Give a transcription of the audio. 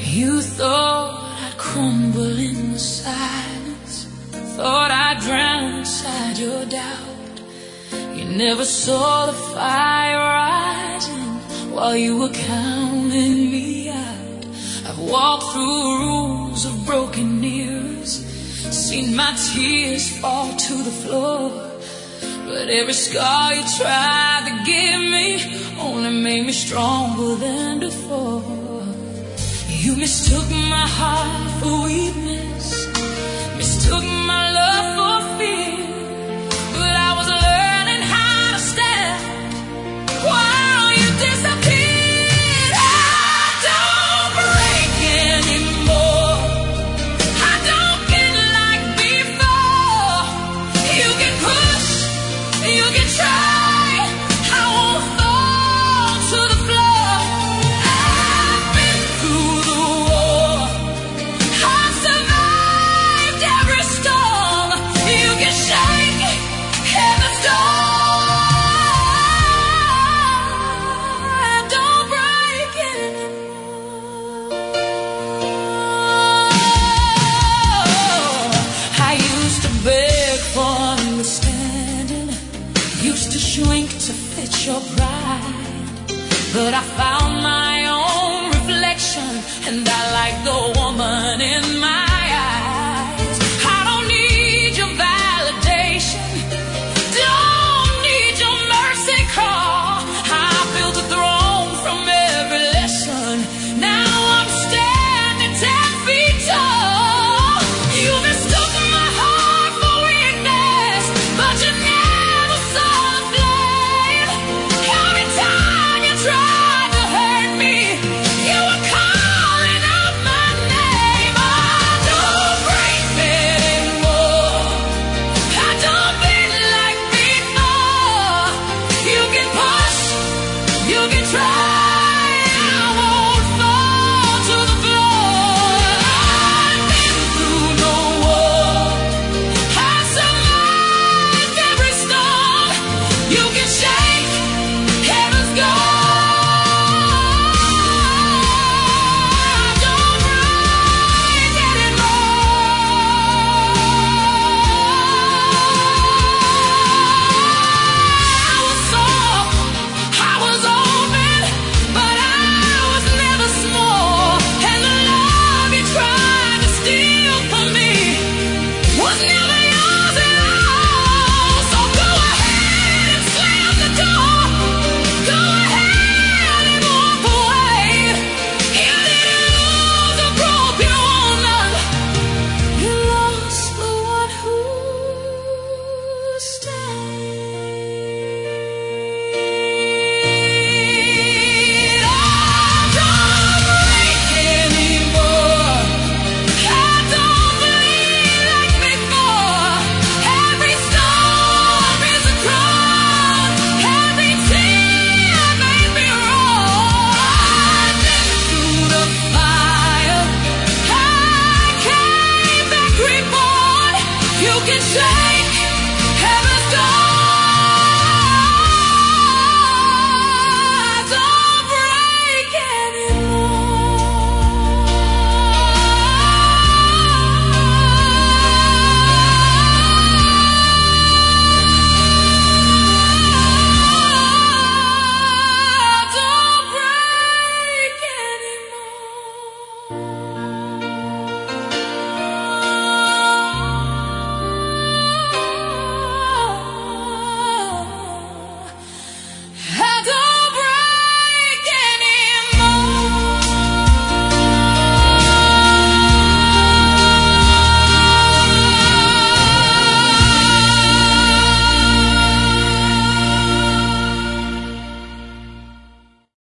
You thought I'd crumble in the silence, thought I'd drown inside your doubt. You never saw the fire rising while you were counting me out. I've walked through rooms of broken ears, seen my tears fall to the floor, but every scar you tried to give me only made me stronger than before. You mistook my heart for weakness, mistook my love for fear, but I was learning how to stand while you disappeared. I don't break anymore, I don't get like before. You can push, you can try, I won't fall to the floor. I've been through the war, I've survived every storm. You can shake heaven's door. I don't break anymore. I used to beg for understanding, used to shrink to fit your pride, but I found my own reflection, and I like the woman in my